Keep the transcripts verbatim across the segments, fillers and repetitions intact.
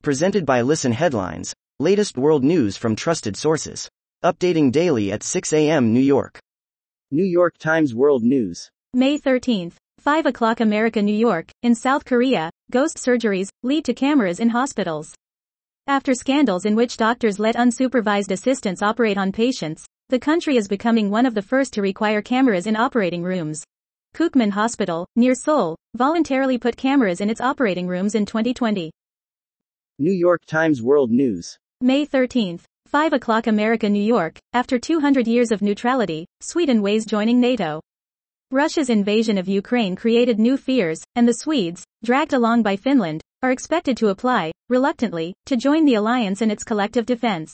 Presented by Listen Headlines, latest world news from trusted sources. Updating daily at six a m New York. New York Times World News. May thirteenth, five o'clock America, New York. In South Korea, ghost surgeries lead to cameras in hospitals. After scandals in which doctors let unsupervised assistants operate on patients, the country is becoming one of the first to require cameras in operating rooms. Kookmin Hospital, near Seoul, voluntarily put cameras in its operating rooms in twenty twenty. New York Times World News. May thirteenth, five o'clock America, New York. After two hundred years of neutrality, Sweden weighs joining NATO. Russia's invasion of Ukraine created new fears, and the Swedes, dragged along by Finland, are expected to apply, reluctantly, to join the alliance in its collective defense.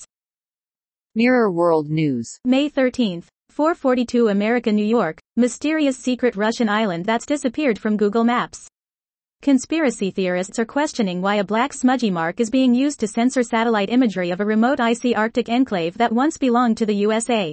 Mirror World News. May thirteenth, four forty-two America, New York. Mysterious secret Russian island that's disappeared from Google Maps. Conspiracy theorists are questioning why a black smudgy mark is being used to censor satellite imagery of a remote icy Arctic enclave that once belonged to the U S A.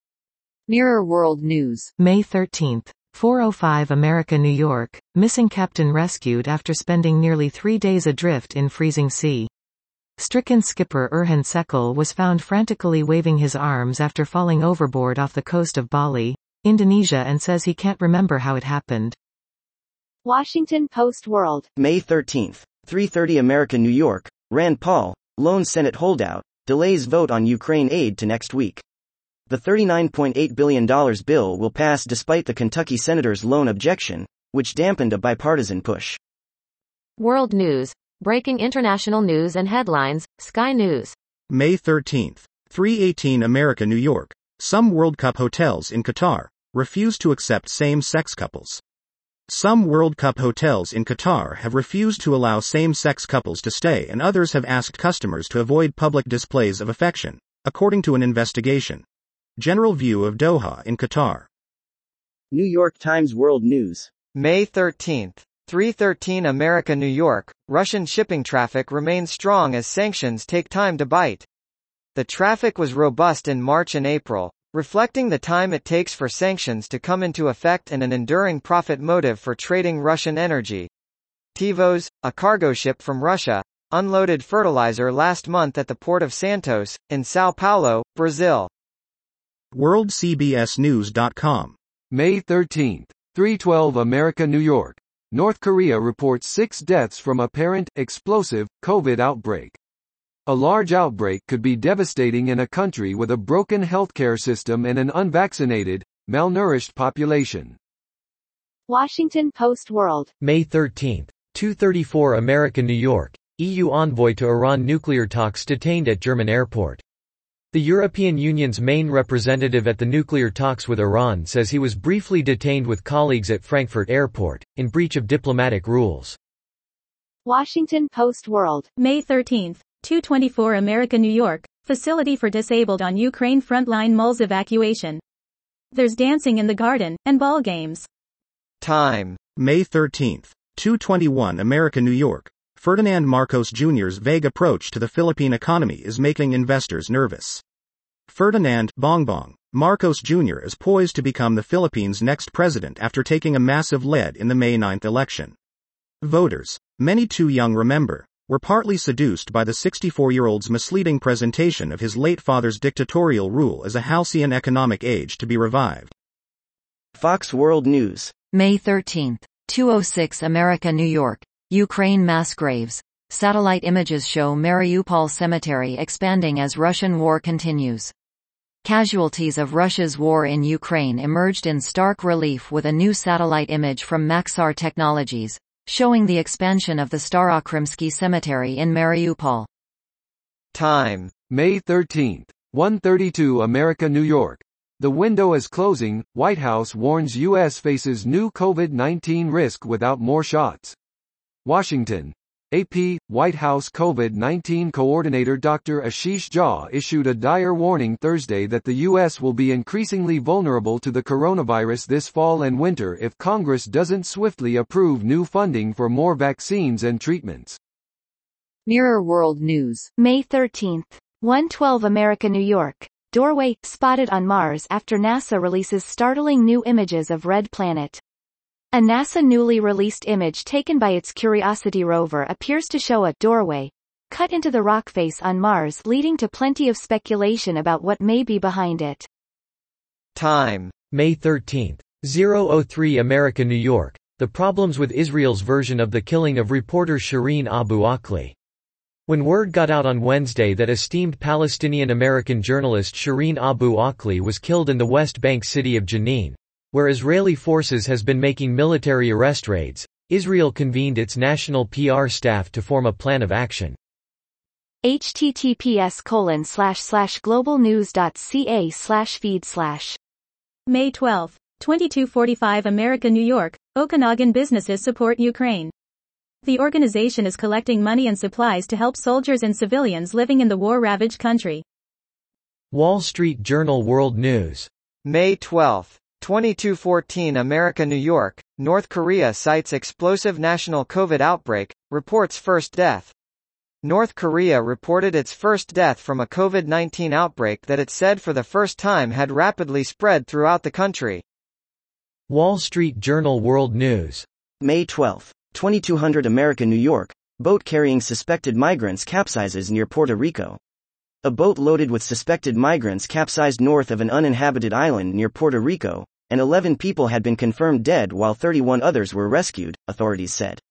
Mirror World News. May thirteenth, four oh five America, New York. Missing captain rescued after spending nearly three days adrift in freezing sea. Stricken skipper Erhan Sekal was found frantically waving his arms after falling overboard off the coast of Bali, Indonesia, and says he can't remember how it happened. Washington Post World. May thirteenth, three thirty America, New York. Rand Paul, lone Senate holdout, delays vote on Ukraine aid to next week. The thirty-nine point eight billion dollars bill will pass despite the Kentucky senator's lone objection, which dampened a bipartisan push. World News. Breaking international news and headlines. Sky News. May thirteenth, three eighteen America, New York. Some World Cup hotels in Qatar refuse to accept same-sex couples. Some World Cup hotels in Qatar have refused to allow same-sex couples to stay, and others have asked customers to avoid public displays of affection, according to an investigation. General view of Doha in Qatar. New York Times World News. May thirteenth, three thirteen America, New York. Russian shipping traffic remains strong as sanctions take time to bite. The traffic was robust in March and April, reflecting the time it takes for sanctions to come into effect and an enduring profit motive for trading Russian energy. Tivos, a cargo ship from Russia, unloaded fertilizer last month at the port of Santos, in São Paulo, Brazil. World C B S News dot com. May thirteenth, three twelve America, New York. North Korea reports six deaths from apparent, explosive, COVID outbreak. A large outbreak could be devastating in a country with a broken healthcare system and an unvaccinated, malnourished population. Washington Post World. May thirteenth, two thirty-four America, New York. E U envoy to Iran nuclear talks detained at German airport. The European Union's main representative at the nuclear talks with Iran says he was briefly detained with colleagues at Frankfurt Airport, in breach of diplomatic rules. Washington Post World. May thirteenth, two twenty-four America, New York. Facility for disabled on Ukraine frontline mulls evacuation. There's dancing in the garden, and ball games. Time. May thirteenth, two twenty-one America, New York. Ferdinand Marcos Junior's vague approach to the Philippine economy is making investors nervous. Ferdinand Bongbong Marcos Junior is poised to become the Philippines' next president after taking a massive lead in the May ninth election. Voters, many too young remember, were partly seduced by the sixty-four-year-old's misleading presentation of his late father's dictatorial rule as a halcyon economic age to be revived. Fox World News. May thirteenth, two oh six America, New York. Ukraine mass graves. Satellite images show Mariupol cemetery expanding as Russian war continues. Casualties of Russia's war in Ukraine emerged in stark relief with a new satellite image from Maxar Technologies, showing the expansion of the Starokrymsky cemetery in Mariupol. Time. May thirteenth, one thirty-two America, New York. The window is closing. White House warns U S faces new COVID nineteen risk without more shots. Washington. A P, White House COVID nineteen coordinator Doctor Ashish Jha issued a dire warning Thursday that the U S will be increasingly vulnerable to the coronavirus this fall and winter if Congress doesn't swiftly approve new funding for more vaccines and treatments. Mirror World News. May thirteenth, one twelve America, New York. Doorway spotted on Mars after NASA releases startling new images of Red Planet. A NASA newly released image taken by its Curiosity rover appears to show a doorway cut into the rock face on Mars, leading to plenty of speculation about what may be behind it. Time. May thirteenth. zero oh three America New York. The problems with Israel's version of the killing of reporter Shireen Abu Akleh. When word got out on Wednesday that esteemed Palestinian-American journalist Shireen Abu Akleh was killed in the West Bank city of Jenin, where Israeli forces has been making military arrest raids, Israel convened its national P R staff to form a plan of action. https colon slash slash globalnews.ca slash feed slash. May twelfth. twenty-two forty-five America New York, Okanagan businesses support Ukraine. The organization is collecting money and supplies to help soldiers and civilians living in the war-ravaged country. Wall Street Journal World News. May twelfth. twenty-two fourteen America New York, North Korea cites explosive national COVID outbreak, reports first death. North Korea reported its first death from a COVID nineteen outbreak that it said for the first time had rapidly spread throughout the country. Wall Street Journal World News. May twelfth. twenty-two hundred America New York, boat carrying suspected migrants capsizes near Puerto Rico. A boat loaded with suspected migrants capsized north of an uninhabited island near Puerto Rico, and eleven people had been confirmed dead while thirty-one others were rescued, authorities said.